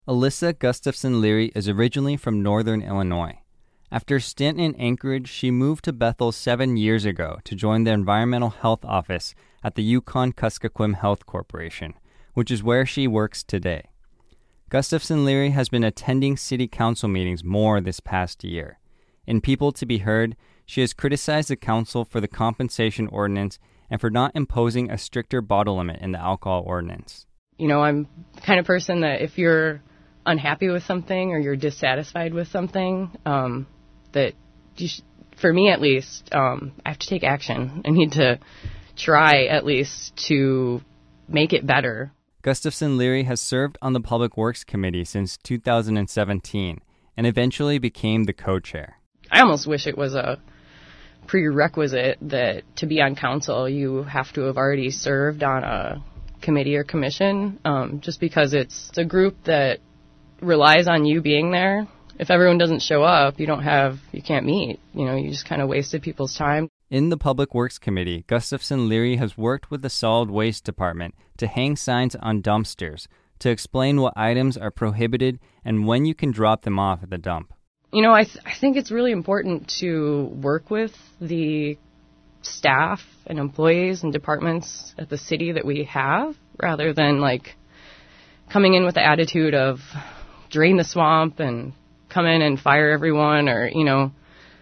Alyssa Gustafson Leary is originally from Northern Illinois. After a stint in Anchorage, she moved to Bethel 7 years ago to join the Environmental Health Office at the Yukon-Kuskokwim Health Corporation, which is where she works today. Gustafson Leary has been attending city council meetings more this past year. In People to Be Heard, she has criticized the council for the compensation ordinance and for not imposing a stricter bottle limit in the alcohol ordinance. You know, I'm the kind of person that if you're unhappy with something or you're dissatisfied with something, that for me at least, I have to take action. I need to try at least to make it better. Gustafson Leary has served on the Public Works Committee since 2017 and eventually became the co-chair. I almost wish it was a prerequisite that to be on council, you have to have already served on a committee or commission, just because it's a group that relies on you being there. If everyone doesn't show up, you can't meet. You know, you just kind of wasted people's time. In the Public Works Committee, Gustafson Leary has worked with the Solid Waste Department to hang signs on dumpsters to explain what items are prohibited and when you can drop them off at the dump. You know, I think it's really important to work with the staff and employees and departments at the city that we have, rather than like coming in with the attitude of drain the swamp and come in and fire everyone, or, you know,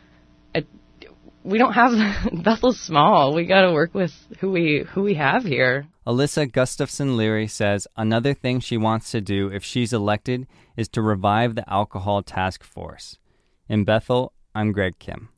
we don't have Bethel's small. We got to work with who we have here. Alyssa Gustafson Leary says another thing she wants to do if she's elected is to revive the alcohol task force. In Bethel, I'm Greg Kim.